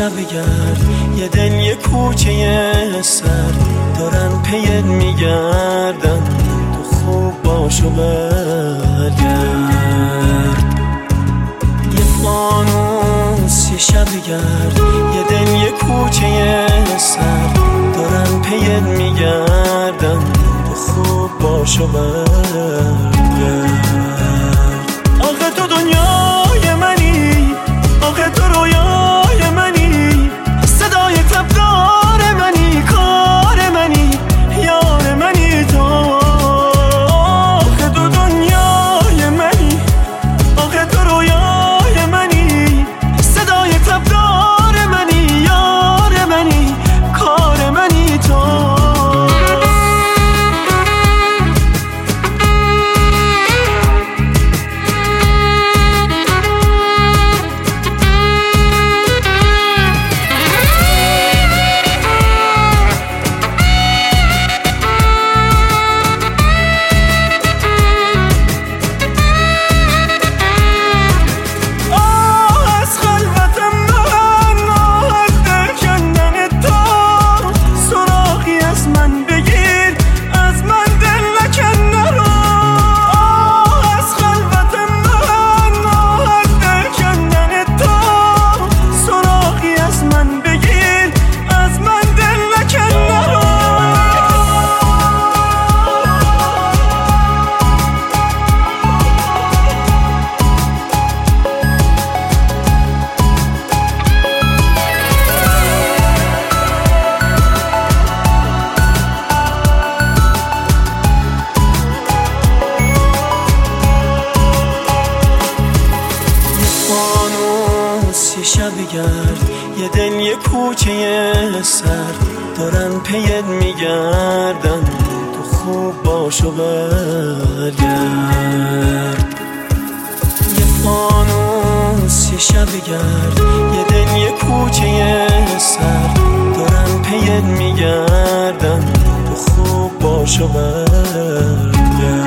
شب گرد یه دل یه کوچه سر دارن پیت میگردن تو خوب باش و برگرد. یه فانوس یه شب گرد یه دل یه کوچه سر دارن پیت میگردن تو خوب باش و برگرد. آخه تو دنیای منی، آخه تو رویای منی، صدای تبدار منی، کار منی، یار منی تو. آخه تو دنیای منی، آخه تو رویای منی، صدای تبدار منی، یار منی، کار منی تو. شب گرد یه دل یه کوچه سر دارن پیت میگردن تو خوب باش و برگرد. یه فانوس یه شب گرد یه دل یه کوچه سر دارن پیت میگردن تو خوب باش و برگرد.